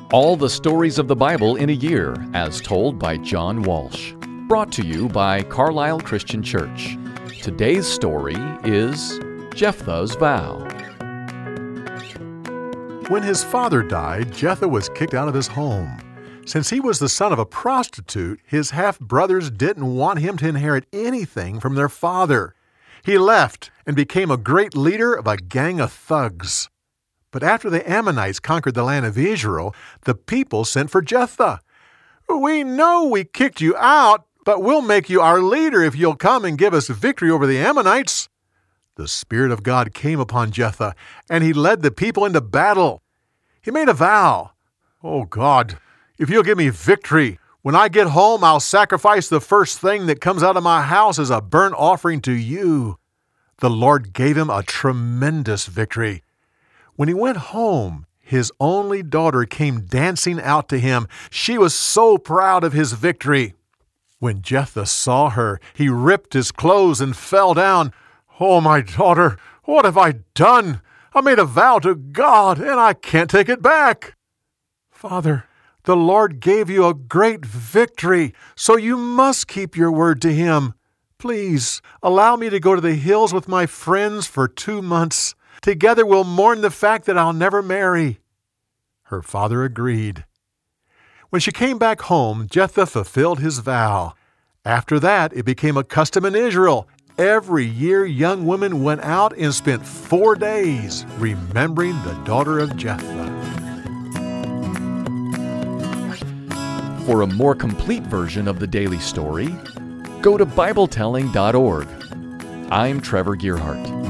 All the stories of the Bible in a year, as told by John Walsh. Brought to you by Carlisle Christian Church. Today's story is Jephthah's Vow. When his father died, Jephthah was kicked out of his home. Since he was the son of a prostitute, his half-brothers didn't want him to inherit anything from their father. He left and became a great leader of a gang of thugs. But after the Ammonites conquered the land of Israel, the people sent for Jephthah. "We know we kicked you out, but we'll make you our leader if you'll come and give us victory over the Ammonites." The Spirit of God came upon Jephthah, and he led the people into battle. He made a vow. "Oh God, if you'll give me victory, when I get home, I'll sacrifice the first thing that comes out of my house as a burnt offering to you." The Lord gave him a tremendous victory. When he went home, his only daughter came dancing out to him. She was so proud of his victory. When Jephthah saw her, he ripped his clothes and fell down. "Oh, my daughter, what have I done? I made a vow to God, and I can't take it back." "Father, the Lord gave you a great victory, so you must keep your word to him. Please, allow me to go to the hills with my friends for 2 months. Together we'll mourn the fact that I'll never marry." Her father agreed. When she came back home, Jephthah fulfilled his vow. After that, it became a custom in Israel. Every year, young women went out and spent 4 days remembering the daughter of Jephthah. For a more complete version of the daily story, go to BibleTelling.org. I'm Trevor Gearhart.